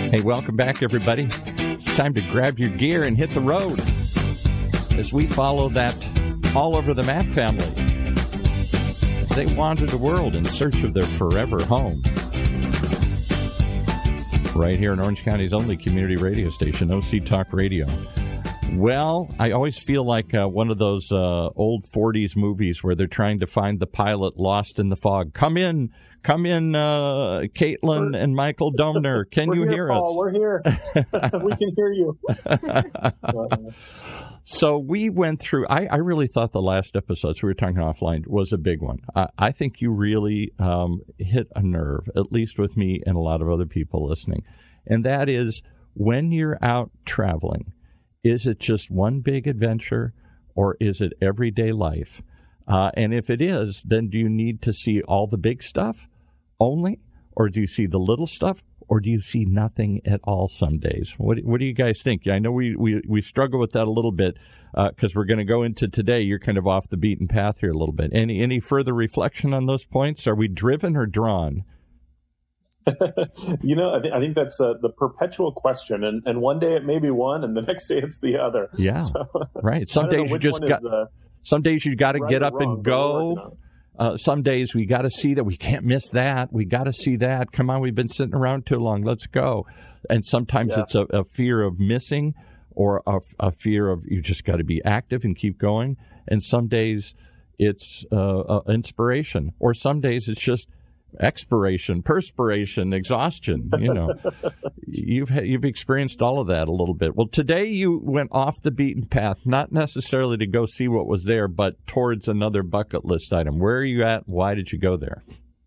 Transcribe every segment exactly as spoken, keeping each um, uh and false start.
Hey, welcome back, everybody. It's time to grab your gear and hit the road as we follow that all over the map family as they wander the world in search of their forever home. Right here in Orange County's only community radio station, O C Talk Radio. Well, I always feel like uh, one of those uh, old forties movies where they're trying to find the pilot lost in the fog. Come in, come in, uh, Caitlin and Michael Domner. Can We're you here, hear Paul. us? We're here. We can hear you. So we went through, I, I really thought the last episode, so we were talking offline, was a big one. I, I think you really um, hit a nerve, at least with me and a lot of other people listening. And that is, when you're out traveling, is it just one big adventure or is it everyday life? Uh, and if it is, then do you need to see all the big stuff only? Or do you see the little stuff? Or do you see nothing at all some days? What, what do you guys think? I know we, we, we struggle with that a little bit because uh, we're going to go into today. You're kind of off the beaten path here a little bit. Any any further reflection on those points? Are we driven or drawn? you know, I, th- I think that's uh, the perpetual question. And, and one day it may be one, and the next day it's the other. Yeah, so, right. Some days you just got. The, some days you got to right get up wrong, and go. Uh, some days we got to see that. We can't miss that. We got to see that. Come on, we've been sitting around too long. Let's go. And sometimes yeah. it's a, a fear of missing or a, a fear of you just got to be active and keep going. And some days it's uh, uh, inspiration. Or some days it's just expiration, perspiration, exhaustion. You know, you've you've experienced all of that a little bit. Well, today you went off the beaten path, not necessarily to go see what was there, but towards another bucket list item. Where are you at? Why did you go there?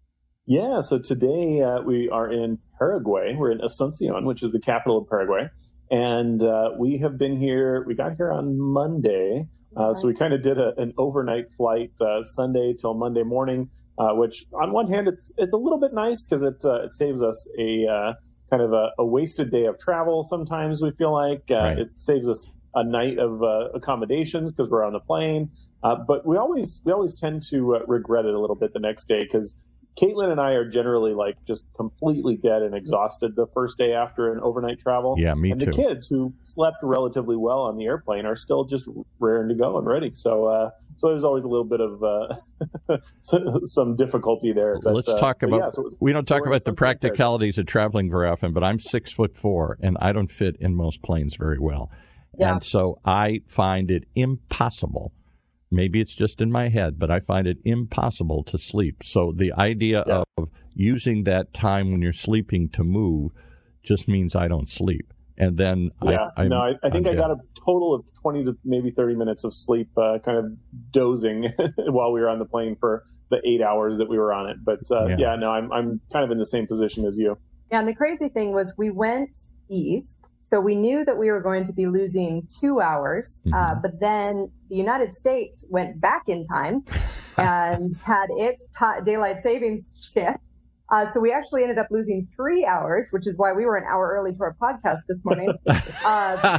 Yeah, so today uh, we are in Paraguay. We're in Asuncion, which is the capital of Paraguay, and uh, we have been here. We got here on Monday. Uh, so we kind of did a, an overnight flight uh, Sunday till Monday morning, uh, which on one hand it's it's a little bit nice because it uh, it saves us a uh, kind of a, a wasted day of travel. Sometimes we feel like uh, right. It saves us a night of uh, accommodations because we're on the plane. Uh, but we always we always tend to uh, regret it a little bit the next day because Caitlin and I are generally like just completely dead and exhausted the first day after an overnight travel. Yeah, me and too. And the kids who slept relatively well on the airplane are still just raring to go and ready. So, uh, so there's always a little bit of uh, some difficulty there. But, Let's talk uh, about. Yeah, so we don't talk about the practicalities of traveling very often, but I'm six foot four and I don't fit in most planes very well, yeah. And so I find it impossible. Maybe it's just in my head, but I find it impossible to sleep. So the idea yeah. of using that time when you're sleeping to move just means I don't sleep. And then yeah, I, no, I, I think I'm I got a total of twenty to maybe thirty minutes of sleep, uh, kind of dozing while we were on the plane for the eight hours that we were on it. But uh, yeah. yeah, no, I'm I'm kind of in the same position as you. Yeah, and the crazy thing was we went east, so we knew that we were going to be losing two hours. Mm-hmm. Uh, but then the United States went back in time and had its t- daylight savings shift. Uh, so we actually ended up losing three hours, which is why we were an hour early to our podcast this morning. Uh,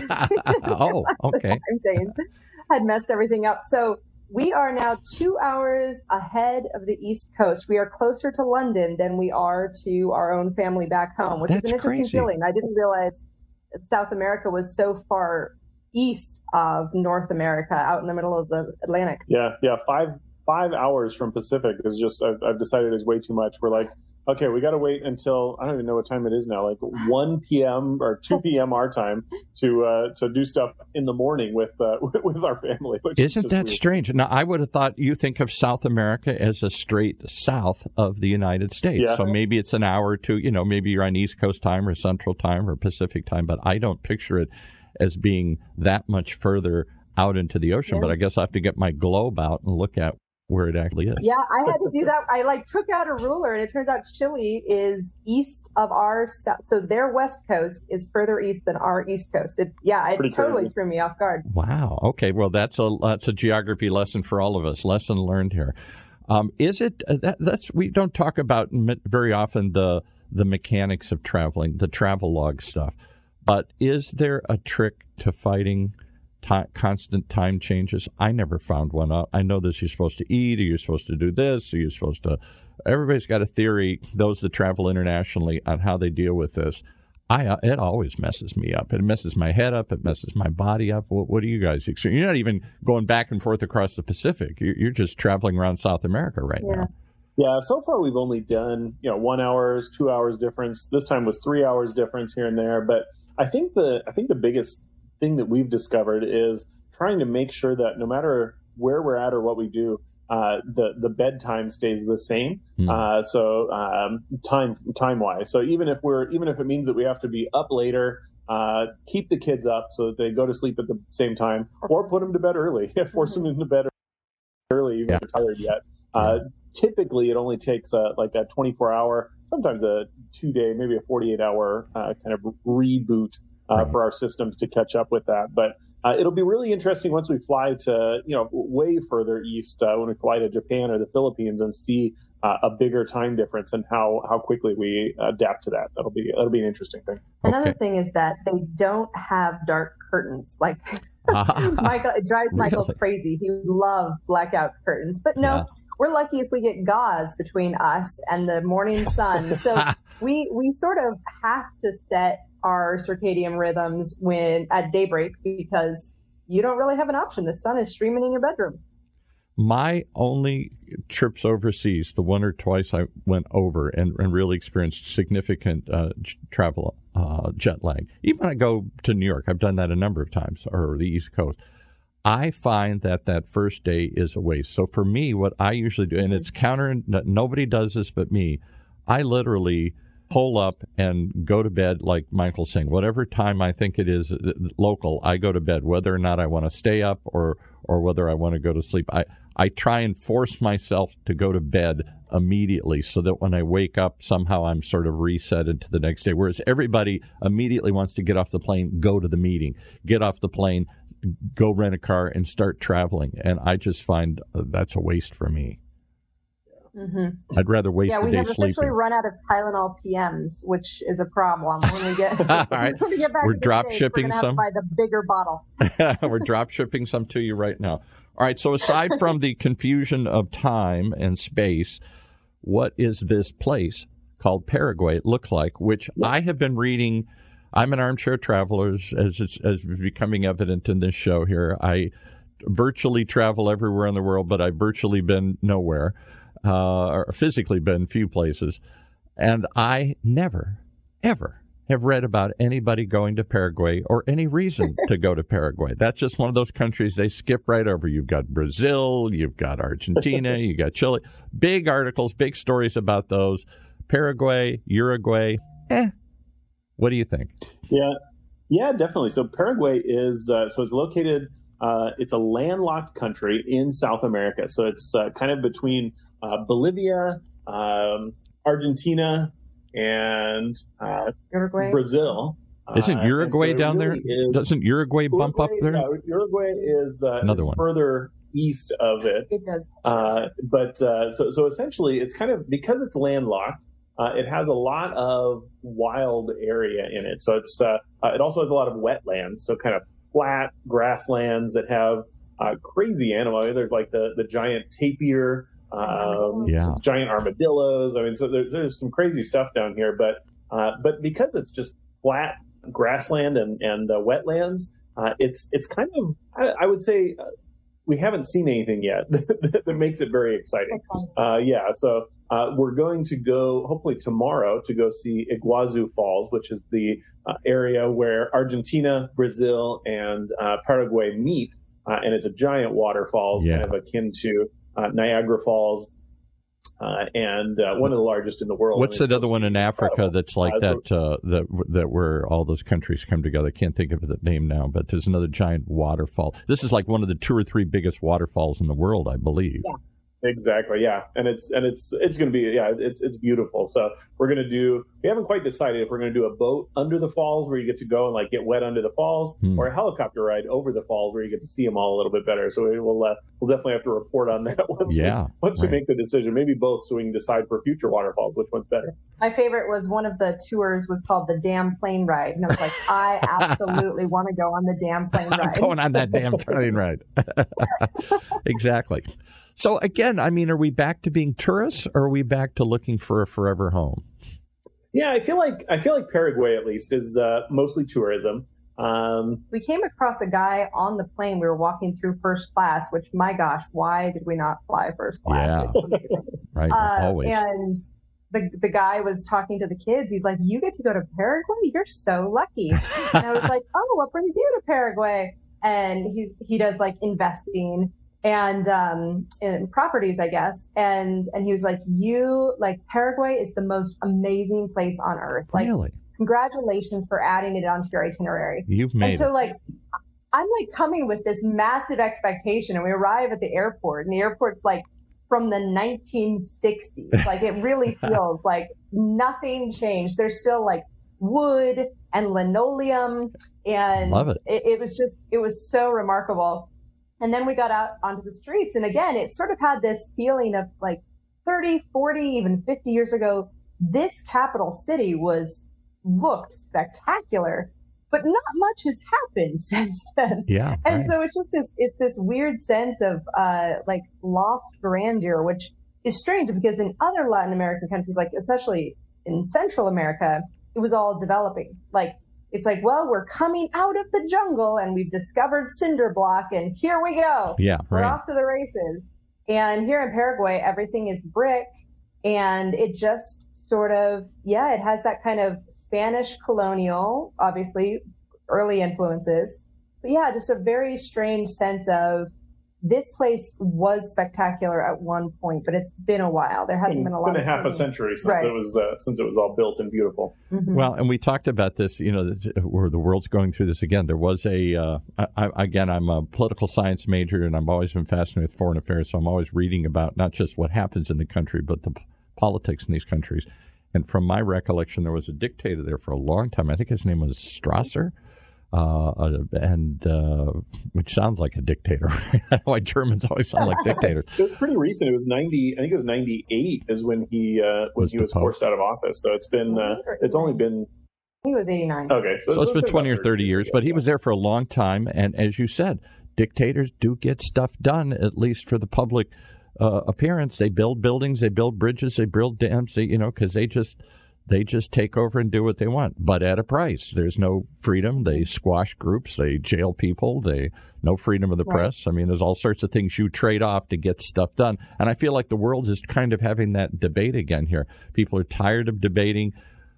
oh, okay. The time change had messed everything up. So we are now two hours ahead of the East Coast. We are closer to London than we are to our own family back home, which That's is an interesting crazy. feeling. I didn't realize that South America was so far east of North America, out in the middle of the Atlantic. Yeah, yeah, five five hours from Pacific is just, I've, I've decided is way too much. We're like, okay, we got to wait until, I don't even know what time it is now, like one p.m. or two p.m. our time to uh, to do stuff in the morning with uh, with our family. Which Isn't is that weird. strange? Now, I would have thought you think of South America as a straight south of the United States. Yeah. So maybe it's an hour or two, you know, maybe you're on East Coast time or Central time or Pacific time, but I don't picture it as being that much further out into the ocean. Yeah. But I guess I have to get my globe out and look at where it actually is. Yeah, I had to do that. I like took out a ruler, and it turns out Chile is east of our south. So their west coast is further east than our east coast. It, yeah, it Pretty totally crazy. threw me off guard. Wow. Okay. Well, that's a that's a geography lesson for all of us. Lesson learned here. Um, is it uh, that that's we don't talk about very often the the mechanics of traveling, the travel log stuff, but is there a trick to fighting Time, constant time changes? I never found one out. I know this, you're supposed to eat, or you're supposed to do this, or you're supposed to... Everybody's got a theory, those that travel internationally, on how they deal with this. I uh, it always messes me up. It messes my head up. It messes my body up. What, what do you guys experience? You're not even going back and forth across the Pacific. You're, you're just traveling around South America right yeah. now. Yeah, so far we've only done, you know, one hours, two hours difference. This time was three hours difference here and there. But I think the I think the biggest thing that we've discovered is trying to make sure that no matter where we're at or what we do, uh, the the bedtime stays the same. Mm. Uh, so um, time time wise. So even if we're even if it means that we have to be up later, uh, keep the kids up so that they go to sleep at the same time, or put them to bed early. Force them into bed early, even yeah. if they're tired yet. Uh, typically, it only takes a, like a twenty-four hour, sometimes a two day, maybe a forty-eight hour uh, kind of reboot uh, right. for our systems to catch up with that. But uh, it'll be really interesting once we fly to, you know, way further east, uh, when we fly to Japan or the Philippines and see uh, a bigger time difference and how, how quickly we adapt to that. That'll be that'll be an interesting thing. Another okay. thing is that they don't have dark curtains. Like Michael, it drives Michael really? crazy. He would love blackout curtains, but no, yeah. we're lucky if we get gauze between us and the morning sun. So we we sort of have to set our circadian rhythms when at daybreak because you don't really have an option. The sun is streaming in your bedroom. My only trips overseas, the one or twice I went over and, and really experienced significant uh, j- travel uh, jet lag. Even when I go to New York, I've done that a number of times, or the East Coast. I find that that first day is a waste. So for me, what I usually do, and it's counter, nobody does this but me, I literally pull up and go to bed like Michael's saying. Whatever time I think it is local, I go to bed, whether or not I want to stay up or or whether I want to go to sleep. I, I try and force myself to go to bed immediately so that when I wake up, somehow I'm sort of reset into the next day. Whereas everybody immediately wants to get off the plane, go to the meeting, get off the plane, go rent a car and start traveling. And I just find that's a waste for me. Mm-hmm. I'd rather waste yeah, the day sleeping. Yeah, we have essentially run out of Tylenol P Ms, which is a problem when we get, All right. when we get back We're to drop States, shipping we're some. Buy the bigger bottle. We're drop shipping some to you right now. All right. So aside from the confusion of time and space, what is this place called Paraguay look like? Which yeah. I have been reading. I'm an armchair traveler, as it's as becoming evident in this show here. I virtually travel everywhere in the world, but I've virtually been nowhere. Uh, or physically been few places, and I never, ever have read about anybody going to Paraguay or any reason to go to Paraguay. That's just one of those countries they skip right over. You've got Brazil, you've got Argentina, you got Chile. Big articles, big stories about those. Paraguay, Uruguay, eh. What do you think? Yeah, yeah, definitely. So Paraguay is, uh, so it's located, uh, it's a landlocked country in South America. So it's uh, kind of between Uh, Bolivia, um, Argentina, and uh, Uruguay. Brazil. Isn't Uruguay uh, so down really there? Is, Doesn't Uruguay bump Uruguay, up there? Yeah, Uruguay is, uh, Another is one. further east of it. It does. Uh, but uh, so, so essentially, it's kind of, because it's landlocked, uh, it has a lot of wild area in it. So it's uh, uh, it also has a lot of wetlands, so kind of flat grasslands that have uh, crazy animals. There's like the, the giant tapir. Um, yeah. giant armadillos. I mean, so there, there's some crazy stuff down here, but uh, but because it's just flat grassland and and uh, wetlands, uh, it's it's kind of I, I would say uh, we haven't seen anything yet that, that makes it very exciting. Uh, yeah, so uh, we're going to go hopefully tomorrow to go see Iguazu Falls, which is the uh, area where Argentina, Brazil, and uh, Paraguay meet, uh, and it's a giant waterfalls, yeah. kind of akin to Uh, Niagara Falls, uh, and uh, one of the largest in the world. What's that other one in Africa that's like uh, that, uh, that that where all those countries come together? I can't think of the name now, but there's another giant waterfall. This is like one of the two or three biggest waterfalls in the world, I believe. Yeah. Exactly, yeah, and it's and it's it's going to be yeah, it's it's beautiful. So we're going to do. We haven't quite decided if we're going to do a boat under the falls where you get to go and like get wet under the falls, hmm. or a helicopter ride over the falls where you get to see them all a little bit better. So we will uh, we'll definitely have to report on that once yeah, we, once right. we make the decision. Maybe both, so we can decide for future waterfalls which one's better. My favorite was one of the tours was called the Damn Plane Ride, and I was like, I absolutely want to go on the damn plane ride. I'm going on that damn plane ride. Exactly. So, again, I mean, are we back to being tourists or are we back to looking for a forever home? Yeah, I feel like I feel like Paraguay at least is uh, mostly tourism. Um, we came across a guy on the plane. We were walking through first class, which, my gosh, why did we not fly first class? Yeah, right. Uh, always. And the the guy was talking to the kids. He's like, "You get to go to Paraguay? You're so lucky." And I was like, "Oh, what brings you to Paraguay?" And he he does like investing and um, in properties, I guess. And and he was like, "You like Paraguay is the most amazing place on earth. Like, really? Congratulations for adding it onto your itinerary." You've made and so it. like I'm like coming with this massive expectation, and we arrive at the airport, and the airport's like from the nineteen sixties. Like it really feels like nothing changed. There's still like wood and linoleum, and Love it. It, it was just it was so remarkable. And then we got out onto the streets, and again, it sort of had this feeling of like thirty, forty, even fifty years ago, this capital city was looked spectacular, but not much has happened since then. Yeah. And right. so it's just this, it's this weird sense of, uh, like lost grandeur, which is strange because in other Latin American countries, like especially in Central America, it was all developing. Like, it's like, well, we're coming out of the jungle and we've discovered cinder block and here we go. Yeah. We're right. off to the races. And here in Paraguay, everything is brick. And it just sort of, yeah, it has that kind of Spanish colonial, obviously, early influences. But yeah, just a very strange sense of this place was spectacular at one point, but it's been a while. There hasn't been, been a lot been of a half time. a century since Right. it was uh, since it was all built and beautiful. Mm-hmm. Well, and we talked about this, you know, where the world's going through this again. There was a, uh, I, again, I'm a political science major, and I've always been fascinated with foreign affairs, so I'm always reading about not just what happens in the country, but the politics in these countries. And from my recollection, there was a dictator there for a long time. I think his name was Strasser, uh, and uh, which sounds like a dictator. Right? I don't know why Germans always sound like dictators. It was pretty recent. It was ninety. I think it was ninety-eight is when he uh, when Was he was deposed. forced out of office. So it's been uh, it's only been He was eighty-nine. okay. So it's been twenty or thirty years, but he was there for a long time. And as you said, dictators do get stuff done, at least for the public uh, appearance. They build buildings, they build bridges, they build dams, they, you know, because they just they just take over and do what they want, but at a price. There's no freedom. They squash groups, they jail people, they no freedom of the Right. press. I mean, there's all sorts of things you trade off to get stuff done. And I feel like the world is kind of having that debate again here. People are tired of debating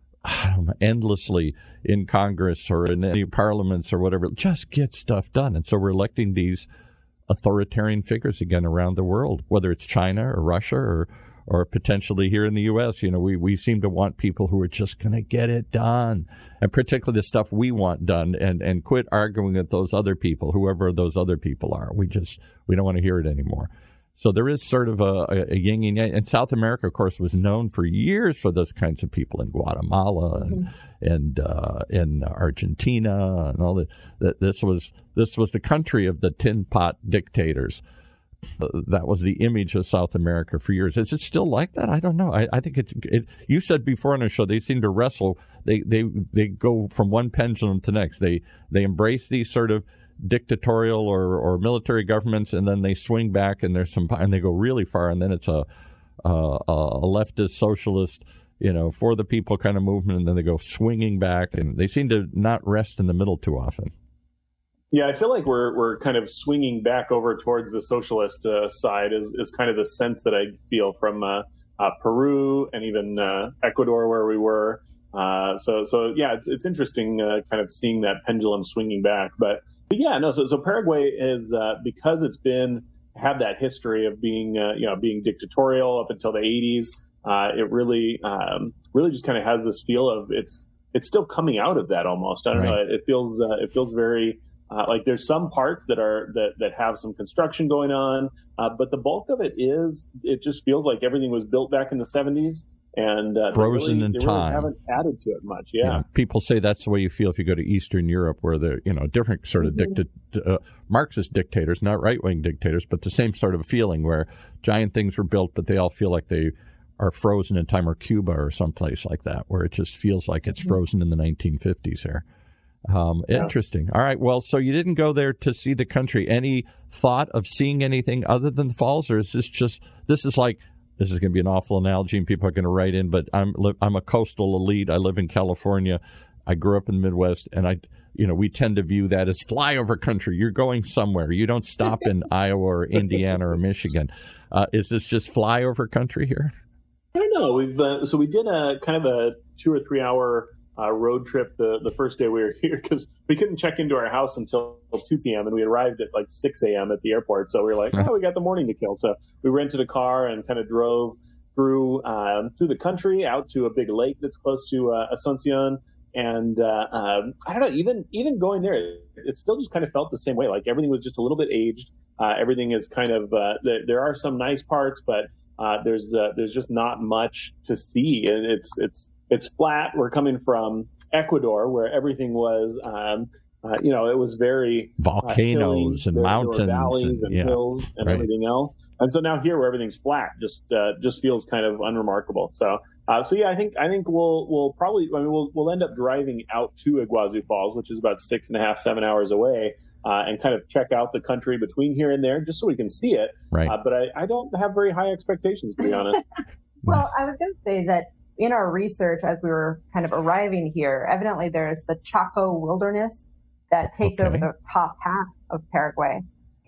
um, endlessly in Congress or in any parliaments or whatever. Just get stuff done. And so we're electing these authoritarian figures again around the world, whether it's China or Russia or or potentially here in the U S. You know, we, we seem to want people who are just going to get it done, and particularly the stuff we want done, and, and quit arguing with those other people, whoever those other people are. We just, we don't want to hear it anymore. So there is sort of a, a, a yin and yang. And South America, of course, was known for years for those kinds of people in Guatemala and mm-hmm. and uh, in Argentina and all that. That this was this was the country of the tin pot dictators. Uh, that was the image of South America for years. Is it still like that? I don't know. I, I think it's. It, you said before on the show they seem to wrestle. They they they go from one pendulum to the next. They they embrace these sort of dictatorial or, or military governments, and then they swing back, and there's some, and they go really far, and then it's a a, a leftist socialist, you know, for the people kind of movement, and then they go swinging back, and they seem to not rest in the middle too often. Yeah, I feel like we're we're kind of swinging back over towards the socialist uh, side is is kind of the sense that I feel from uh, uh, Peru and even uh, Ecuador where we were. Uh, so so yeah, it's it's interesting uh, kind of seeing that pendulum swinging back, but. But yeah, no. So, so Paraguay is uh, because it's been had that history of being, uh, you know, being dictatorial up until the eighties. Uh, it really, um, really just kind of has this feel of it's it's still coming out of that almost. I don't right. know. It, it feels uh, it feels very uh, like there's some parts that are that that have some construction going on, uh, but the bulk of it is it just feels like everything was built back in the seventies. And uh, frozen really, in they time. Really haven't added to it much. Yeah. You know, people say that's the way you feel if you go to Eastern Europe, where they're, you know, different sort of mm-hmm. dicta- uh, Marxist dictators, not right-wing dictators, but the same sort of feeling where giant things were built, but they all feel like they are frozen in time, or Cuba or someplace like that, where it just feels like it's mm-hmm. frozen in the nineteen fifties here. Um, yeah. Interesting. All right. Well, so you didn't go there to see the country. Any thought of seeing anything other than the falls, or is this just, this is like this is going to be an awful analogy, and people are going to write in, but I'm I'm a coastal elite. I live in California. I grew up in the Midwest, and I, you know, we tend to view that as flyover country. You're going somewhere. You don't stop in Iowa or Indiana or Michigan. Uh, is this just flyover country here? I don't know. We've uh, so we did a kind of a two or three hour uh, road trip the the first day we were here because we couldn't check into our house until two p.m. and we arrived at like six a.m. at the airport. So we were like, oh, we got the morning to kill. So we rented a car and kind of drove through um, through the country out to a big lake that's close to uh, Asuncion. And uh, um, I don't know, even even going there, it still just kind of felt the same way. Like everything was just a little bit aged. Uh, everything is kind of uh, there, there are some nice parts, but uh, there's uh, there's just not much to see. And it's it's it's flat. We're coming from Ecuador, where everything was, um, uh, you know, it was very volcanoes uh, and there, mountains, there were valleys and, and yeah, hills and right. everything else. And so now here, where everything's flat, just uh, just feels kind of unremarkable. So. Uh, so yeah, I think I think we'll we'll probably I mean we'll we'll end up driving out to Iguazu Falls, which is about six and a half seven hours away, uh, and kind of check out the country between here and there, just so we can see it. Right. Uh, but I, I don't have very high expectations, to be honest. Well, I was going to say that in our research, as we were kind of arriving here, evidently there's the Chaco wilderness that takes okay. over the top half of Paraguay,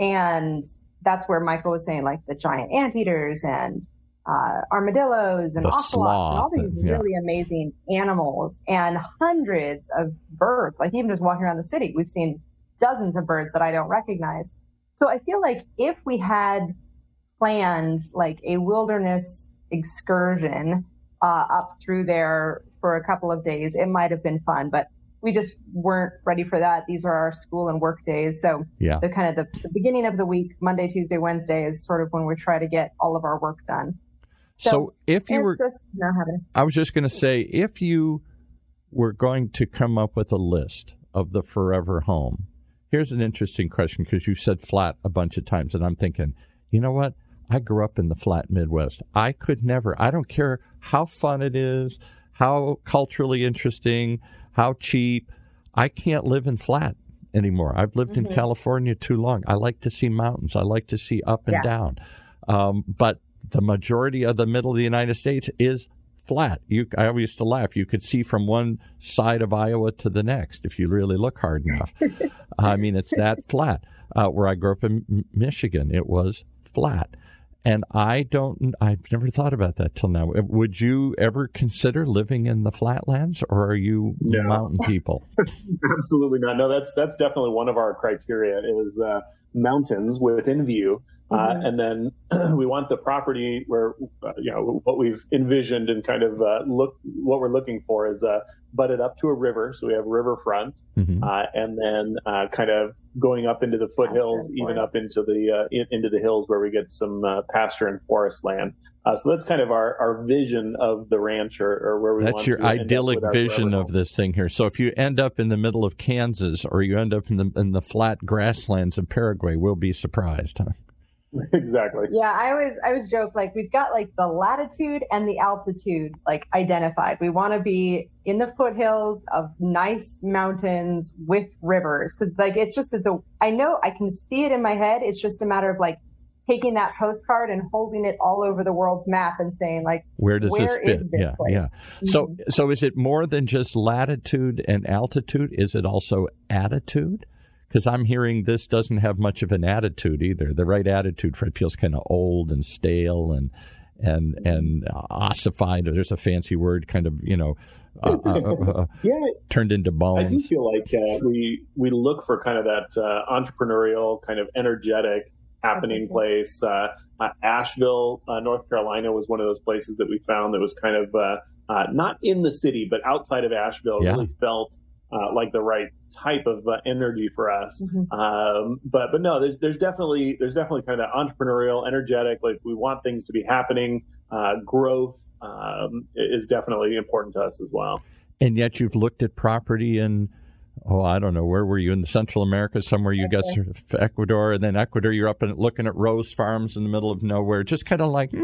and that's where Michael was saying like the giant anteaters and Uh, armadillos and the ocelots sloth, and all these yeah. really amazing animals and hundreds of birds. Like even just walking around the city, we've seen dozens of birds that I don't recognize. So I feel like if we had planned like a wilderness excursion uh, up through there for a couple of days, it might have been fun, but we just weren't ready for that. These are our school and work days. So yeah. the kind of the, the beginning of the week, Monday, Tuesday, Wednesday is sort of when we try to get all of our work done. So, so if you were, just not having I was just going to say, if you were going to come up with a list of the forever home, here's an interesting question because you said flat a bunch of times, and I'm thinking, you know what? I grew up in the flat Midwest. I could never. I don't care how fun it is, how culturally interesting, how cheap. I can't live in flat anymore. I've lived mm-hmm. in California too long. I like to see mountains. I like to see up and yeah. down. Um, but the majority of the middle of the United States is flat. You, I always used to laugh. You could see from one side of Iowa to the next if you really look hard enough. I mean, it's that flat. Uh, where I grew up in M- Michigan, it was flat. And I don't, I've never thought about that till now. Would you ever consider living in the flatlands, or are you no. mountain people? Absolutely not. No, that's that's definitely one of our criteria is uh, mountains within view. Mm-hmm. Uh, and then we want the property where, uh, you know, what we've envisioned and kind of uh, look, what we're looking for is uh, butted up to a river. So we have riverfront, mm-hmm. uh, and then uh, kind of going up into the foothills, even up into the uh, in, into the hills where we get some uh, pasture and forest land. Uh, so that's kind of our, our vision of the ranch, or, or where we that's want your to end idyllic up vision of this thing here. So if you end up in the middle of Kansas, or you end up in the in the flat grasslands of Paraguay, we'll be surprised, huh? Exactly. Yeah, I always I always joke like we've got like the latitude and the altitude like identified. We want to be in the foothills of nice mountains with rivers because like it's just it's a I know I can see it in my head. It's just a matter of like taking that postcard and holding it all over the world's map and saying like where does where this fit? This yeah, place? yeah. Mm-hmm. So so is it more than just latitude and altitude? Is it also attitude? Because I'm hearing this doesn't have much of an attitude either. The right attitude for it feels kind of old and stale and and and ossified. There's a fancy word, kind of, you know, uh, uh, uh, yeah, turned into bones. I do feel like uh, we we look for kind of that uh, entrepreneurial, kind of energetic, happening place. Uh, uh, Asheville, uh, North Carolina, was one of those places that we found that was kind of uh, uh, not in the city, but outside of Asheville. Yeah. Really felt Uh, like the right type of uh, energy for us, mm-hmm. um, but but no, there's there's definitely there's definitely kind of that entrepreneurial, energetic. Like we want things to be happening. Uh, growth um, is definitely important to us as well. And yet, you've looked at property in oh I don't know where were you in Central America somewhere? You got Ecuador, and then Ecuador. You're up and looking at rose farms in the middle of nowhere, just kind of like eh,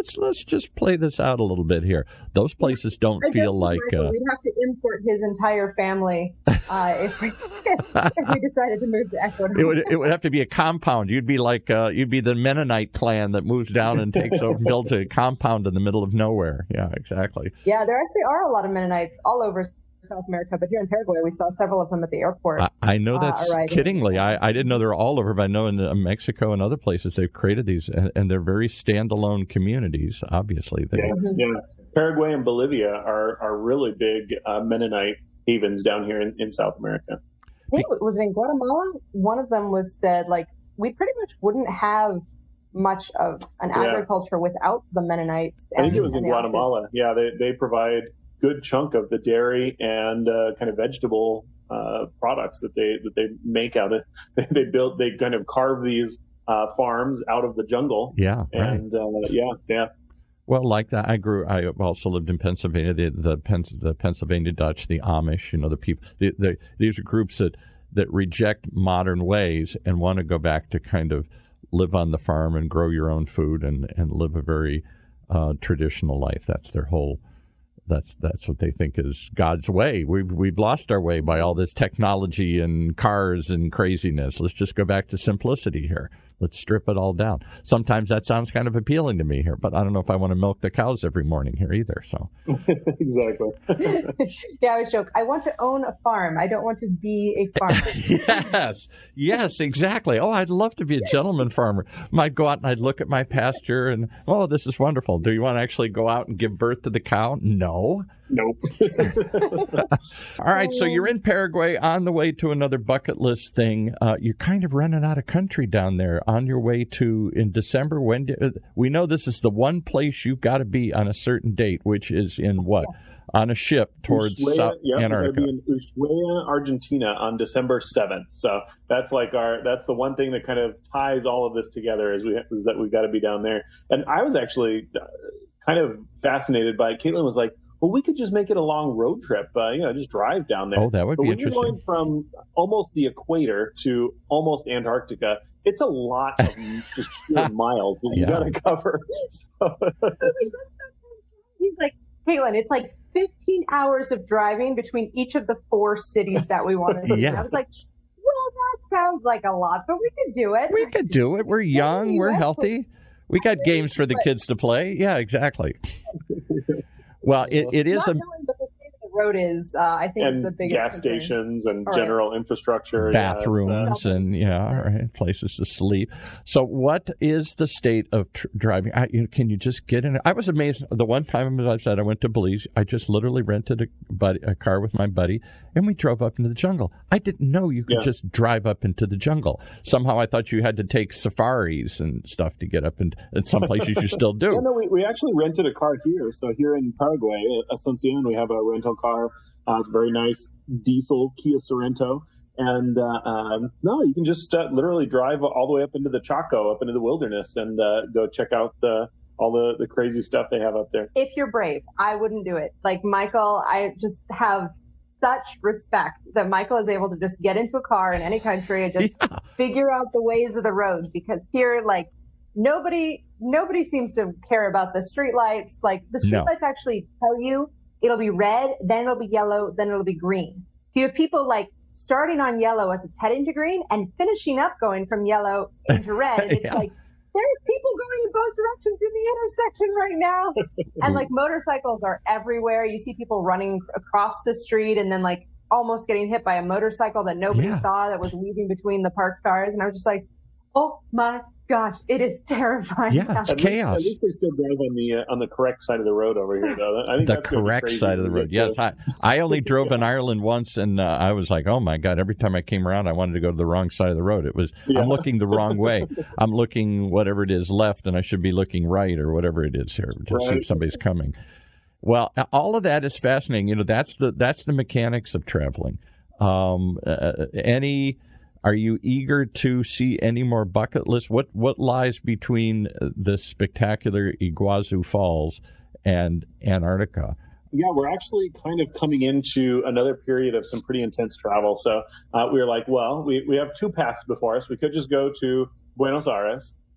let's let's just play this out a little bit here. Those places don't I feel like Michael, uh, we'd have to import his entire family uh, if, we, if we decided to move to Ecuador. it would it would have to be a compound. You'd be like uh, you'd be the Mennonite clan that moves down and takes over, builds a compound in the middle of nowhere. Yeah, exactly. Yeah, there actually are a lot of Mennonites all over South America, but here in Paraguay, we saw several of them at the airport. I, I know that's uh, kiddingly. I, I didn't know they're all over, but I know in uh, Mexico and other places they've created these, and, and they're very standalone communities. Obviously, they, yeah, mm-hmm. yeah. Paraguay and Bolivia are are really big uh, Mennonite havens down here in, in South America. I think it was in Guatemala. One of them was said like we pretty much wouldn't have much of an Yeah. agriculture without the Mennonites. I think and- it was in and the Guatemala. Yeah, they they provide good chunk of the dairy and uh, kind of vegetable uh, products that they that they make out of. They build, they kind of carve these uh, farms out of the jungle. yeah, right. And uh, yeah, yeah, Well, like that, I grew. I also lived in Pennsylvania. The the, Pen, the Pennsylvania Dutch, the Amish. You know, the people. The, the, these are groups that that reject modern ways and want to go back to kind of live on the farm and grow your own food and and live a very uh, traditional life. That's their whole. That's that's what they think is God's way. We've we've lost our way by all this technology and cars and craziness. Let's just go back to simplicity here. Let's strip it all down. Sometimes that sounds kind of appealing to me here, but I don't know if I want to milk the cows every morning here either. So exactly. yeah, I was joking. I want to own a farm. I don't want to be a farmer. yes, yes, exactly. Oh, I'd love to be a gentleman farmer. I'd go out and I'd look at my pasture and, oh, this is wonderful. Do you want to actually go out and give birth to the cow? No. Nope. All right, so you're in Paraguay on the way to another bucket list thing. Uh, you're kind of running out of country down there on your way to, in December. When do, uh, we know this is the one place you've got to be on a certain date, which is in what? On a ship towards Ushuaia, South yep, Antarctica. We're going to be in Ushuaia, Argentina on December seventh. So that's like our, that's the one thing that kind of ties all of this together is, we, is that we've got to be down there. And I was actually kind of fascinated by it. Caitlin was like, well, we could just make it a long road trip, uh, you know, just drive down there. Oh, that would but be when interesting. You're going from almost the equator to almost Antarctica, it's a lot of just sheer miles that you Yeah. got to cover. So, He's like, Caitlin, it's like fifteen hours of driving between each of the four cities that we want to see. Yeah. I was like, well, that sounds like a lot, but we could do it. We could do it. We're young. We're healthy. We got games for the kids to play. Yeah, exactly. Well, it, it is Not a knowing what the state of the road is, uh, I think, is and the biggest gas concern. stations and All right. general infrastructure. yeah, it's, uh, bathrooms and yeah, all right, places to sleep. So, what is the state of tr- driving? I, you know, can you just get in? I was amazed the one time, as I said, I went to Belize. I just literally rented a, buddy, a car with my buddy, and we drove up into the jungle. I didn't know you could Yeah. just drive up into the jungle. Somehow, I thought you had to take safaris and stuff to get up, and in some places you still do. Yeah, no, we, we actually rented a car here. So here in Paraguay, Asuncion, we have a rental car. Uh, it's a very nice diesel Kia Sorento. And uh, um, no, you can just uh, literally drive all the way up into the Chaco, up into the wilderness, and uh, go check out uh, all the, the crazy stuff they have up there. If you're brave, I wouldn't do it. Like Michael, I just have such respect that Michael is able to just get into a car in any country and just Yeah. figure out the ways of the road. Because here, like, nobody nobody seems to care about the street lights. Like, the street No. lights actually tell you it'll be red, then it'll be yellow, then it'll be green. So you have people like starting on yellow as it's heading to green and finishing up going from yellow into red. And it's Yeah. like, there's people going in both directions in the intersection right now. And like motorcycles are everywhere. You see people running across the street and then like almost getting hit by a motorcycle that nobody Yeah. saw that was weaving between the parked cars. And I was just like, oh my gosh, it is terrifying. Yeah, it's At least, chaos. at least they still drive on the uh, on the correct side of the road over here, though. I think The that's gonna be correct crazy side of the when we road. get Yes, to- I, I only drove in Ireland once, and uh, I was like, "Oh my God!" Every time I came around, I wanted to go to the wrong side of the road. It was Yeah. I'm looking the wrong way. I'm looking whatever it is left, and I should be looking right or whatever it is here to see Right. if somebody's coming. Well, all of that is fascinating. You know, that's the that's the mechanics of traveling. Um, uh, any. Are you eager to see any more bucket lists? What what lies between the spectacular Iguazu Falls and Antarctica? Yeah, we're actually kind of coming into another period of some pretty intense travel. So uh, we were like, well, we, we have two paths before us. We could just go to Buenos Aires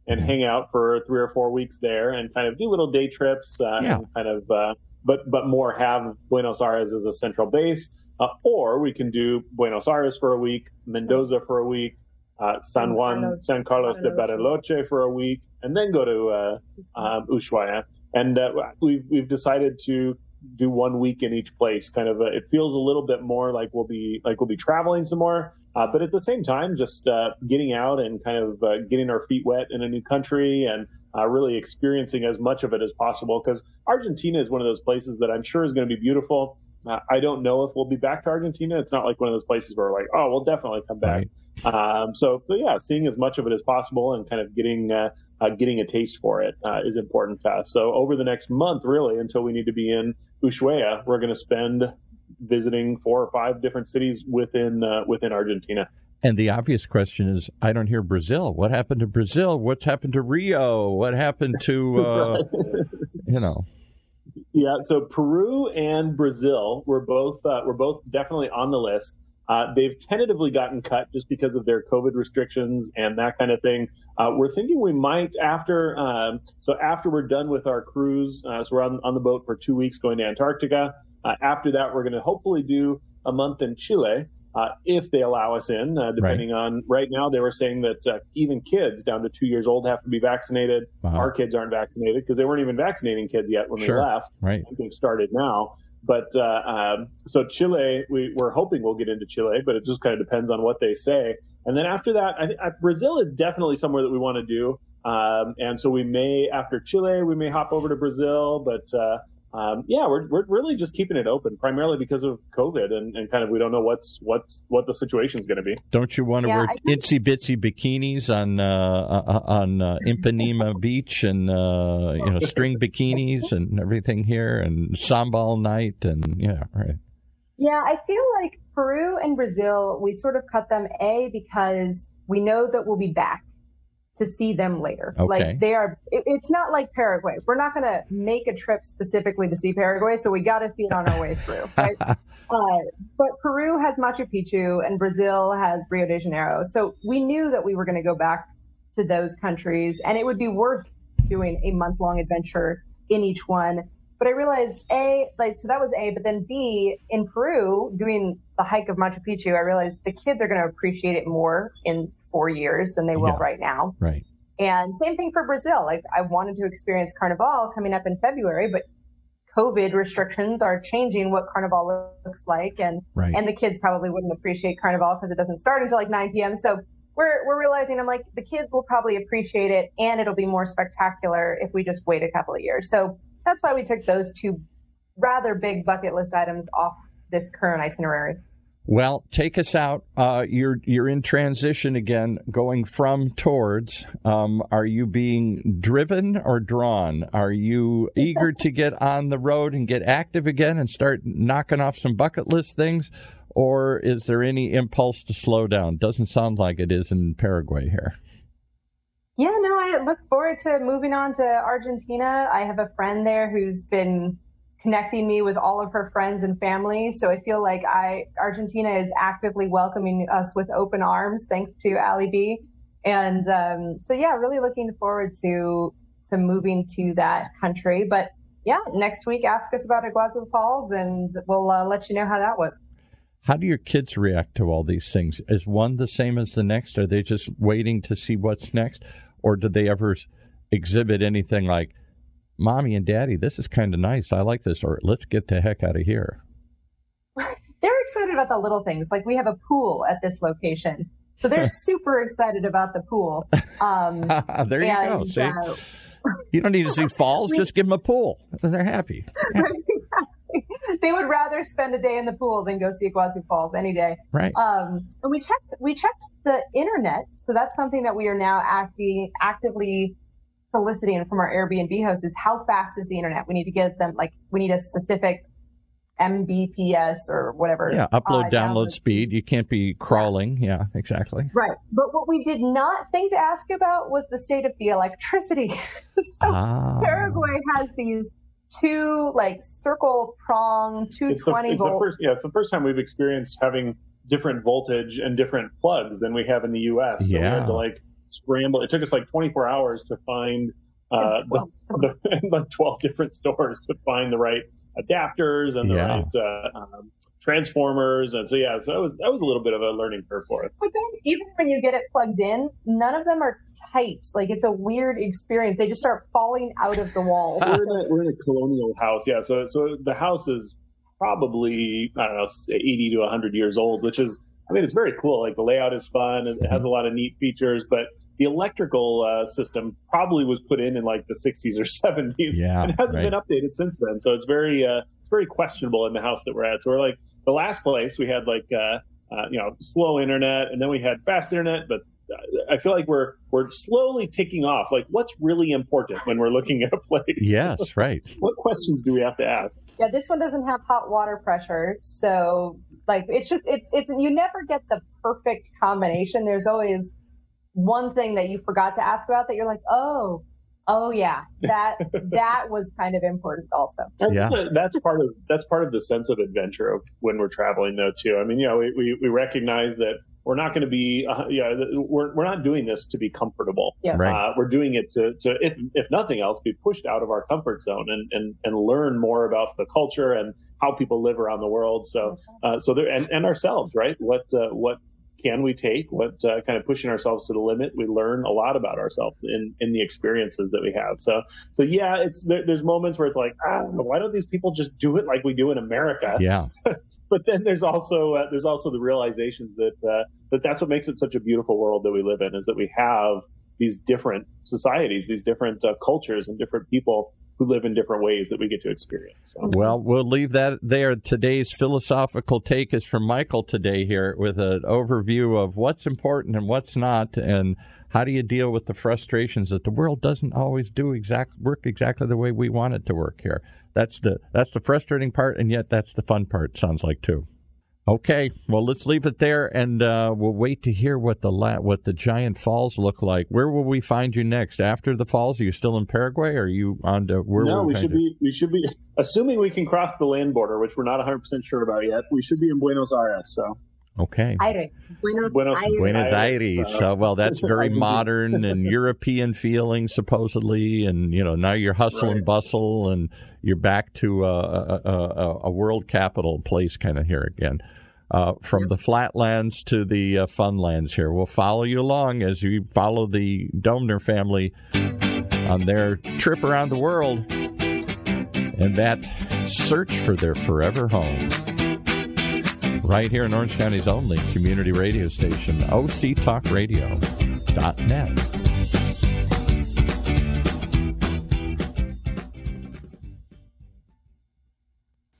and mm-hmm. hang out for three or four weeks there and kind of do little day trips uh, yeah. and kind of, uh, but but more have Buenos Aires as a central base. Uh, or we can do Buenos Aires for a week, Mendoza for a week, uh, San Juan, San Carlos de Bariloche for a week, and then go to uh, um, Ushuaia. And uh, we've we've decided to do one week in each place. Kind of, a, it feels a little bit more like we'll be like we'll be traveling some more, uh, but at the same time, just uh, getting out and kind of uh, getting our feet wet in a new country and uh, really experiencing as much of it as possible. Because Argentina is one of those places that I'm sure is going to be beautiful. Uh, I don't know if we'll be back to Argentina. It's not like one of those places where we're like, oh, we'll definitely come back. Right. Um, so, so, yeah, seeing as much of it as possible and kind of getting uh, uh, getting a taste for it uh, is important to us. So over the next month, really, until we need to be in Ushuaia, we're going to spend visiting four or five different cities within uh, within Argentina. And the obvious question is, I don't hear Brazil. What happened to Brazil? What's happened to Rio? What happened to, uh, right. you know? Yeah, so Peru and Brazil were both uh, were both definitely on the list. Uh, they've tentatively gotten cut just because of their COVID restrictions and that kind of thing. Uh, we're thinking we might after um, so after we're done with our cruise, uh, so we're on, on the boat for two weeks going to Antarctica. Uh, after that, we're going to hopefully do a month in Chile. Uh, if they allow us in, uh, depending right. on right now, they were saying that uh, even kids down to two years old have to be vaccinated. Wow. Our kids aren't vaccinated because they weren't even vaccinating kids yet when sure. they left. Right. They've started now. But uh, um, so Chile, we, we're hoping we'll get into Chile, but it just kind of depends on what they say. And then after that, I, I, Brazil is definitely somewhere that we want to do. Um, and so we may, after Chile, we may hop over to Brazil. But uh, Um, yeah, we're we're really just keeping it open, primarily because of COVID, and, and kind of we don't know what's what's what the situation is going to be. Don't you want to yeah, wear think... itsy bitsy bikinis on uh, on uh, Ipanema Beach and uh, you know string bikinis and everything here and sambal night and yeah, right. Yeah, I feel like Peru and Brazil, we sort of cut them a because we know that we'll be back to see them later. Okay. Like they are, it, it's not like Paraguay. We're not going to make a trip specifically to see Paraguay, so we got to see it on our way through, right? uh, but Peru has Machu Picchu and Brazil has Rio de Janeiro. So we knew that we were going to go back to those countries and it would be worth doing a month-long adventure in each one. But I realized A, like, so that was A, but then B, in Peru, doing the hike of Machu Picchu, I realized the kids are going to appreciate it more in four years than they will yeah, right now. Right. And same thing for Brazil. Like I wanted to experience Carnival coming up in February, but COVID restrictions are changing what Carnival looks like. And, right. and the kids probably wouldn't appreciate Carnival because it doesn't start until like nine p.m. So we're, we're realizing, I'm like, the kids will probably appreciate it and it'll be more spectacular if we just wait a couple of years. So that's why we took those two rather big bucket list items off this current itinerary. Well, take us out. Uh, you're you're in transition again, going from towards. Um, are you being driven or drawn? Are you eager to get on the road and get active again and start knocking off some bucket list things? Or is there any impulse to slow down? Doesn't sound like it is in Paraguay here. Yeah, no, I look forward to moving on to Argentina. I have a friend there who's been connecting me with all of her friends and family. So I feel like I Argentina is actively welcoming us with open arms, thanks to Ali B. And um, so, yeah, really looking forward to to moving to that country. But yeah, next week, ask us about Iguazu Falls and we'll uh, let you know how that was. How do your kids react to all these things? Is one the same as the next? Are they just waiting to see what's next? Or do they ever exhibit anything like, Mommy and Daddy, this is kind of nice. I like this. Or let's get the heck out of here. They're excited about the little things. Like we have a pool at this location. So they're super excited about the pool. Um, there you and, go. See? Uh, you don't need to see falls. We, just give them a pool. And they're happy. Yeah. They would rather spend a day in the pool than go see Iguazu Falls any day. Right. Um, and we checked, we checked the internet. So that's something that we are now acti- actively soliciting from our Airbnb hosts is how fast is the internet? We need to get them, like, we need a specific M B P S or whatever. Yeah, upload, uh, download speed. You can't be crawling. Yeah. yeah, exactly. Right. But what we did not think to ask about was the state of the electricity. so ah. Paraguay has these two, like, circle prong, two twenty it's the, it's volt. the first, yeah, it's the first time we've experienced having different voltage and different plugs than we have in the U S. So yeah. we had to, like, scramble. It took us like twenty-four hours to find uh, the, the, like twelve different stores to find the right adapters and the yeah. right uh, um, transformers. And so, yeah, so that was, that was a little bit of a learning curve for us. But then even when you get it plugged in, none of them are tight. Like, it's a weird experience. They just start falling out of the walls. we're, in a, we're in a colonial house. Yeah. So, so the house is probably, I don't know, eighty to one hundred years old, which is, I mean, it's very cool. Like, the layout is fun. It has a lot of neat features, but the electrical uh, system probably was put in in like the sixties or seventies yeah, and hasn't right. been updated since then. So it's very, uh, it's very questionable in the house that we're at. So we're like, the last place we had like, uh, uh, you know, slow internet, and then we had fast internet, but I feel like we're we're slowly ticking off. Like, what's really important when we're looking at a place? Yes, right. What questions do we have to ask? Yeah, this one doesn't have hot water pressure, so like it's just it's it's you never get the perfect combination. There's always one thing that you forgot to ask about that you're like, oh, oh yeah, that that was kind of important also. Yeah. That's part of that's part of the sense of adventure of when we're traveling though too. I mean, you know, we we, we recognize that we're not going to be, uh, yeah, we're we're not doing this to be comfortable. Yeah. Right. Uh, we're doing it to to if if nothing else, be pushed out of our comfort zone and and and learn more about the culture and how people live around the world. So uh, so there and, and ourselves, right? What uh, what can we take? What uh, kind of pushing ourselves to the limit? We learn a lot about ourselves in, in the experiences that we have. So, so yeah, it's there, there's moments where it's like, ah, why don't these people just do it like we do in America? Yeah. But then there's also uh, there's also the realizations that uh, that that's what makes it such a beautiful world that we live in, is that we have these different societies, these different uh, cultures, and different people who live in different ways that we get to experience. So. Well, we'll leave that there. Today's philosophical take is from Michael today here with an overview of what's important and what's not, and how do you deal with the frustrations that the world doesn't always do exact work exactly the way we want it to work here. That's the that's the frustrating part, and yet that's the fun part, sounds like, too. Okay, well, let's leave it there, and uh, we'll wait to hear what the la- what the giant falls look like. Where will we find you next? After the falls? Are you still in Paraguay, or are you on to where? No, will we, we should you? be. We should be. Assuming we can cross the land border, which we're not one hundred percent sure about yet. We should be in Buenos Aires. So. Okay. Aires. Buenos, Buenos, Aires. Buenos Aires. Uh, so, well, that's very modern and European feeling, supposedly, and you know now you're hustle right. and bustle, and you're back to a, a, a, a world capital place kind of here again. Uh, from yep. the flatlands to the uh, funlands here. We'll follow you along as you follow the Domner family on their trip around the world and that search for their forever home. Right here in Orange County's only community radio station, O C Talk Radio dot net.